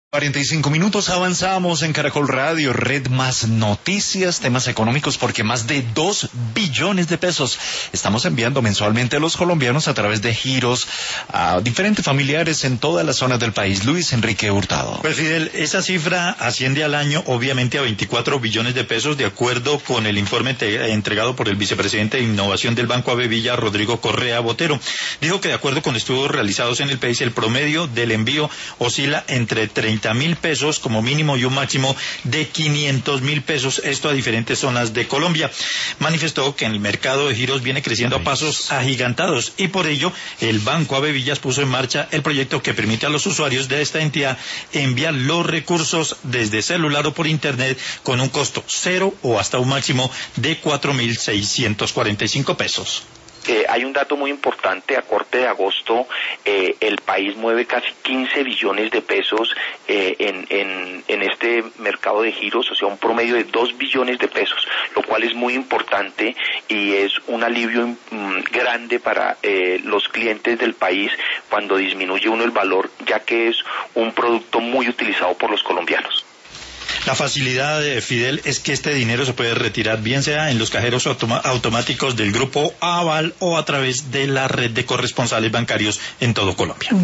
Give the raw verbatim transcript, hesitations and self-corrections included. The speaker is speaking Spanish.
cuarenta y cinco minutos avanzamos en Caracol Radio, Red Más Noticias, temas económicos, porque más de dos billones de pesos estamos enviando mensualmente a los colombianos a través de giros a diferentes familiares en todas las zonas del país. Luis Enrique Hurtado. Pues Fidel, esa cifra asciende al año obviamente a veinticuatro billones de pesos, de acuerdo con el informe entregado por el vicepresidente de Innovación del Banco Avevilla, Rodrigo Correa Botero. Dijo que de acuerdo con estudios realizados en el país, el promedio del envío oscila entre treinta mil pesos como mínimo y un máximo de quinientos mil pesos, esto a diferentes zonas de Colombia. Manifestó que en el mercado de giros viene creciendo a pasos agigantados y por ello el Banco Avevillas puso en marcha el proyecto que permite a los usuarios de esta entidad enviar los recursos desde celular o por internet con un costo cero o hasta un máximo de cuatro mil seiscientos cuarenta y cinco pesos. Eh, hay un dato muy importante: a corte de agosto eh, el país mueve casi quince billones de pesos eh, en, en, en este mercado de giros, o sea, un promedio de dos billones de pesos, lo cual es muy importante y es un alivio mm, grande para eh, los clientes del país cuando disminuye uno el valor, ya que es un producto muy utilizado por los colombianos. La facilidad de Fidel es que este dinero se puede retirar bien sea en los cajeros automa- automáticos del Grupo Aval o a través de la red de corresponsales bancarios en todo Colombia.